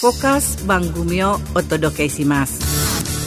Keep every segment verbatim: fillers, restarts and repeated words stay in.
フォーカス番組をお届けします。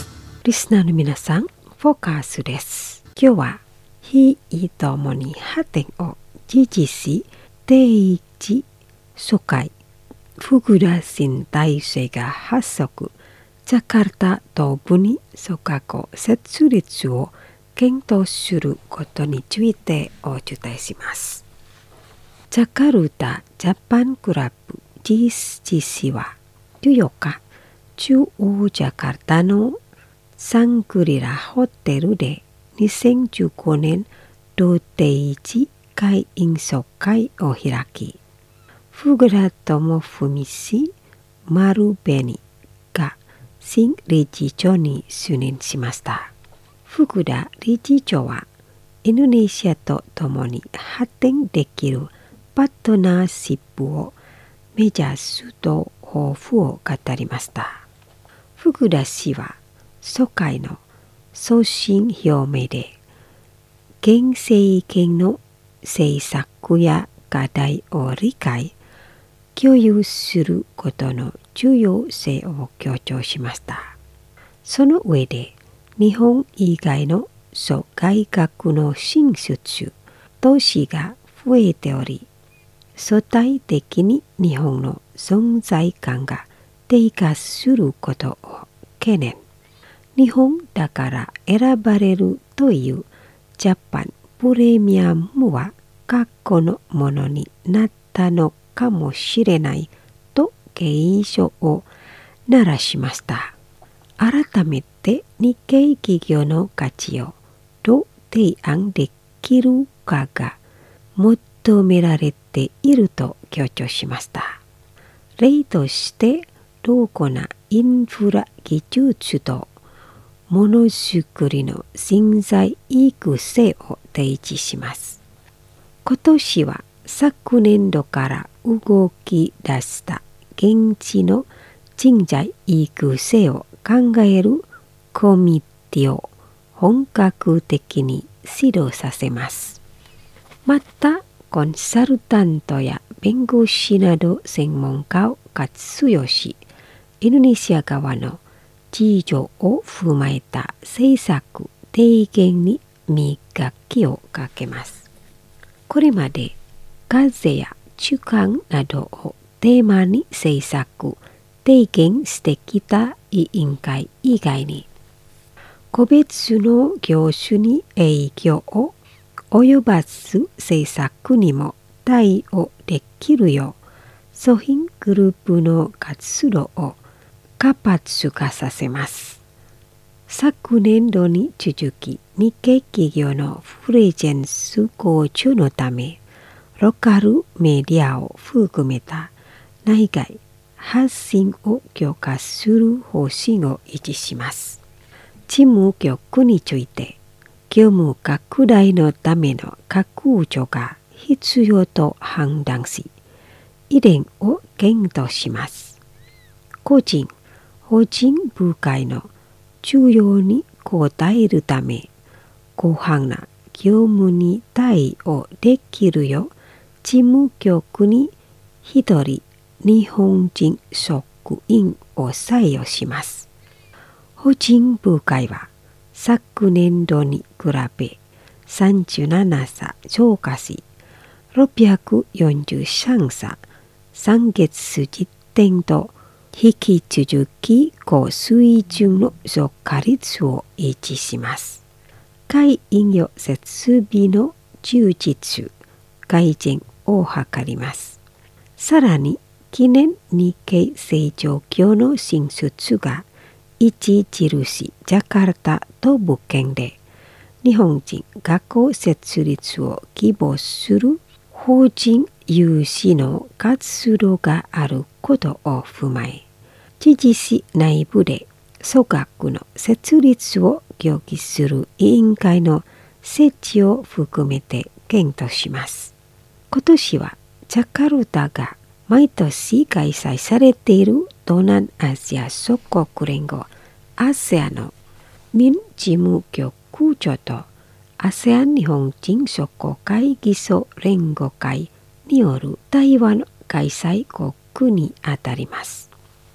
リスナーの皆さん、フォーカスです。今日は非移動もに発展を支持し、第一疎開福田新体制が発足、ジャカルタ東部に組閣設立を検討することについてお伝えします。ジャカルタジャパンクラブ ジーシーシー はじゅうよっか、中央ジャカルタのサングリラホテルでにせんじゅうごねん同第一会員総会を開き、福田智文氏、丸紅が新理事長に就任しました。福田理事長はインドネシアと共に発展できるパートナーシップを目指すと抱負を語りました。福田氏は総会の送信表明で、現政権の政策や課題を理解、共有することの重要性を強調しました。その上で、日本以外の諸外国の進出、投資が増えており、相対的に日本の存在感が低下することを懸念。日本だから選ばれるというジャパンプレミアムは過去のものになったのかもしれないと警鐘を鳴らしました。改めて日系企業の価値をどう提案できるかが求められていると強調しました。例として良好なインフラ技術とものづくりの人材育成を提示します。今年は昨年度から動き出した現地の人材育成を考えるコミュニティを本格的に始動させます。また、コンサルタントや弁護士など専門家を活用し、インドネシア側の事情を踏まえた政策提言に磨きをかけます。これまで課税や中間などをテーマに政策提言してきた委員会以外に、個別の業種に影響を及ばす政策にも対応できるよう、ソヒングループの活動を活発化させます。昨年度に続き、日系企業のプレゼンス向上のため、ローカルメディアを含めた内外発信を強化する方針を維持します。事務局について、業務拡大のための拡張が必要と判断し、移転を検討します。個人、法人部会の需要に応えるため、広範な業務に対応できるよう、事務局に一人日本人職員を採用します。法人部会は昨年度に比べさんじゅうななさ増加し、ろっぴゃくよんじゅうさんさ、さんがつ時点と引き続き高水準の増加率を維持します。会員用設備の充実、改善を図ります。さらに、近年日系製造業の進出が著しいジャカルタと部県で、日本人学校設立を希望する法人有志の活動があることを踏まえ、知事市内部で組閣の設立を協議する委員会の設置を含めて検討します。今年はジャカルタが毎年開催されている東南アジア諸国連合 アセアン の民事務局長と アセアン 日本人諸国会議所連合会による対話の開催国にあたります。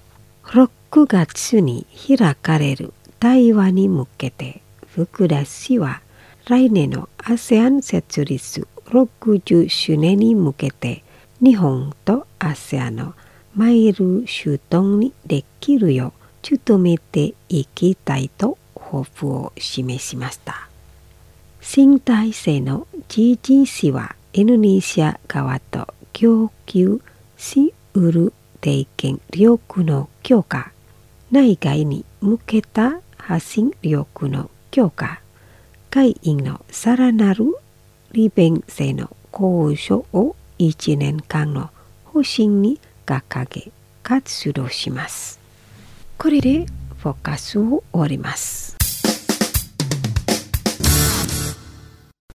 ろくがつに開かれる対話に向けて、福田氏は来年の アセアン 設立ろくじゅっしゅうねんに向けて日本と アセアン のマイルストーンにできるよう努めていきたいと抱負を示しました。新体制の ジージーシー はインドネシア側と供給しうる提携力の強化、内外に向けた発信力の強化、会員のさらなる利便性の向上をいちねんかんの方針に掲げ活動します。これでフォーカスを終わります。